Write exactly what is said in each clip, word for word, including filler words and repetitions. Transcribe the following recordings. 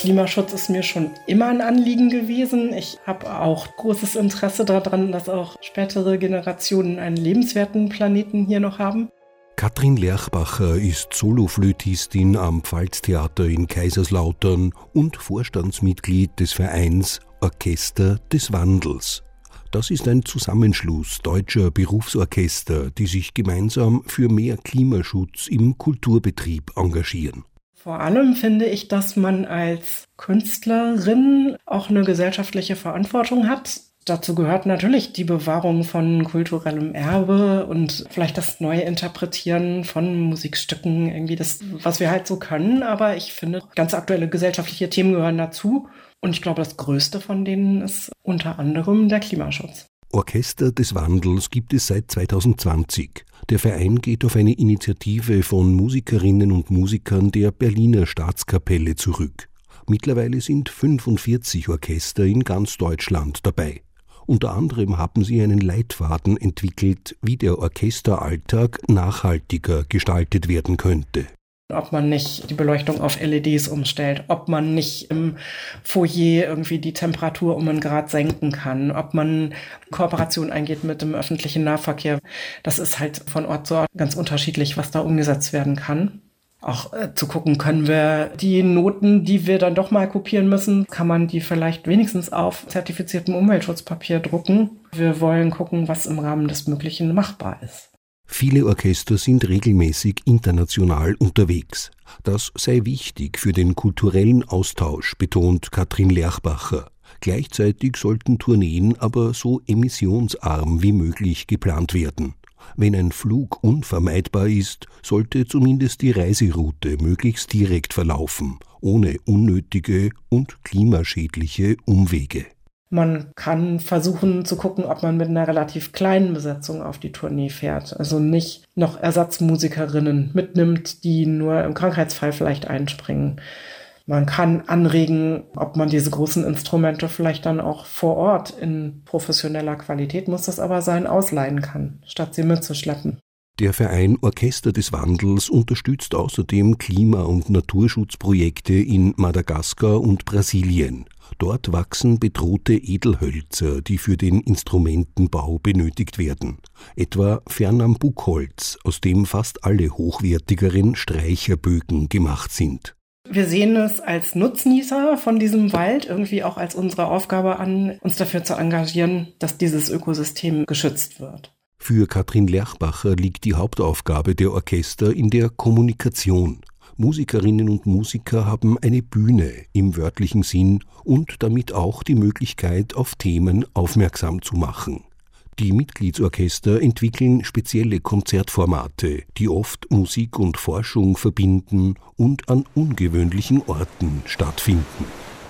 Klimaschutz ist mir schon immer ein Anliegen gewesen. Ich habe auch großes Interesse daran, dass auch spätere Generationen einen lebenswerten Planeten hier noch haben. Katrin Lerchbacher ist Soloflötistin am Pfalztheater in Kaiserslautern und Vorstandsmitglied des Vereins Orchester des Wandels. Das ist ein Zusammenschluss deutscher Berufsorchester, die sich gemeinsam für mehr Klimaschutz im Kulturbetrieb engagieren. Vor allem finde ich, dass man als Künstlerin auch eine gesellschaftliche Verantwortung hat. Dazu gehört natürlich die Bewahrung von kulturellem Erbe und vielleicht das neue Interpretieren von Musikstücken, irgendwie das, was wir halt so können. Aber ich finde, ganz aktuelle gesellschaftliche Themen gehören dazu. Und ich glaube, das größte von denen ist unter anderem der Klimaschutz. Orchester des Wandels gibt es seit zwanzig zwanzig. Der Verein geht auf eine Initiative von Musikerinnen und Musikern der Berliner Staatskapelle zurück. Mittlerweile sind fünfundvierzig Orchester in ganz Deutschland dabei. Unter anderem haben sie einen Leitfaden entwickelt, wie der Orchesteralltag nachhaltiger gestaltet werden könnte. Ob man nicht die Beleuchtung auf L E Ds umstellt, ob man nicht im Foyer irgendwie die Temperatur um einen Grad senken kann, ob man Kooperation eingeht mit dem öffentlichen Nahverkehr. Das ist halt von Ort zu Ort ganz unterschiedlich, was da umgesetzt werden kann. Auch äh, zu gucken, können wir die Noten, die wir dann doch mal kopieren müssen, kann man die vielleicht wenigstens auf zertifiziertem Umweltschutzpapier drucken. Wir wollen gucken, was im Rahmen des Möglichen machbar ist. Viele Orchester sind regelmäßig international unterwegs. Das sei wichtig für den kulturellen Austausch, betont Katrin Lerchbacher. Gleichzeitig sollten Tourneen aber so emissionsarm wie möglich geplant werden. Wenn ein Flug unvermeidbar ist, sollte zumindest die Reiseroute möglichst direkt verlaufen, ohne unnötige und klimaschädliche Umwege. Man kann versuchen zu gucken, ob man mit einer relativ kleinen Besetzung auf die Tournee fährt. Also nicht noch Ersatzmusikerinnen mitnimmt, die nur im Krankheitsfall vielleicht einspringen. Man kann anregen, ob man diese großen Instrumente vielleicht dann auch vor Ort in professioneller Qualität, muss das aber sein, ausleihen kann, statt sie mitzuschleppen. Der Verein Orchester des Wandels unterstützt außerdem Klima- und Naturschutzprojekte in Madagaskar und Brasilien. Dort wachsen bedrohte Edelhölzer, die für den Instrumentenbau benötigt werden. Etwa Fernambukholz, aus dem fast alle hochwertigeren Streicherbögen gemacht sind. Wir sehen es als Nutznießer von diesem Wald irgendwie auch als unsere Aufgabe an, uns dafür zu engagieren, dass dieses Ökosystem geschützt wird. Für Katrin Lerchbacher liegt die Hauptaufgabe der Orchester in der Kommunikation. Musikerinnen und Musiker haben eine Bühne im wörtlichen Sinn und damit auch die Möglichkeit, auf Themen aufmerksam zu machen. Die Mitgliedsorchester entwickeln spezielle Konzertformate, die oft Musik und Forschung verbinden und an ungewöhnlichen Orten stattfinden.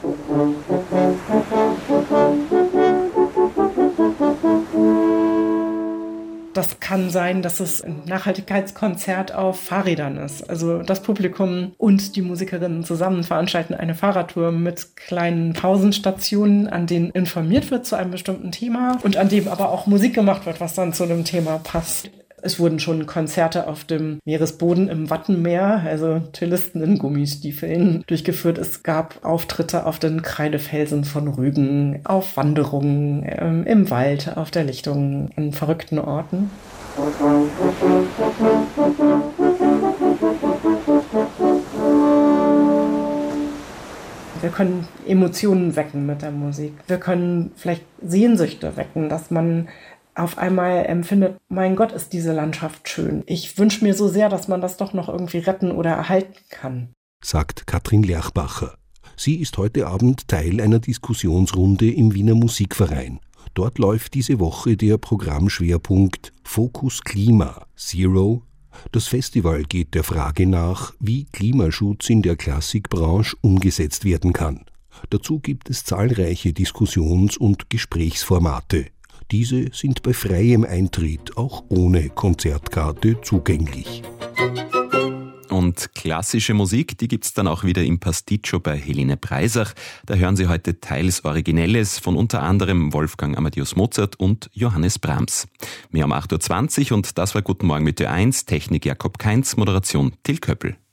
Das kann sein, dass es ein Nachhaltigkeitskonzert auf Fahrrädern ist. Also das Publikum und die Musikerinnen zusammen veranstalten eine Fahrradtour mit kleinen Pausenstationen, an denen informiert wird zu einem bestimmten Thema und an dem aber auch Musik gemacht wird, was dann zu dem Thema passt. Es wurden schon Konzerte auf dem Meeresboden im Wattenmeer, also Cellisten in Gummistiefeln, durchgeführt. Es gab Auftritte auf den Kreidefelsen von Rügen, auf Wanderungen ähm, im Wald, auf der Lichtung, an verrückten Orten. Wir können Emotionen wecken mit der Musik. Wir können vielleicht Sehnsüchte wecken, dass man auf einmal empfindet, mein Gott, ist diese Landschaft schön. Ich wünsche mir so sehr, dass man das doch noch irgendwie retten oder erhalten kann. Sagt Katrin Lerchbacher. Sie ist heute Abend Teil einer Diskussionsrunde im Wiener Musikverein. Dort läuft diese Woche der Programmschwerpunkt Fokus Klima, Zero. Das Festival geht der Frage nach, wie Klimaschutz in der Klassikbranche umgesetzt werden kann. Dazu gibt es zahlreiche Diskussions- und Gesprächsformate. Diese sind bei freiem Eintritt auch ohne Konzertkarte zugänglich. Und klassische Musik, die gibt's dann auch wieder im Pasticcio bei Helene Breisach. Da hören Sie heute teils Originelles von unter anderem Wolfgang Amadeus Mozart und Johannes Brahms. Mehr um acht Uhr zwanzig und das war Guten Morgen mit Ö eins, Technik Jakob Kainz, Moderation Till Köppel.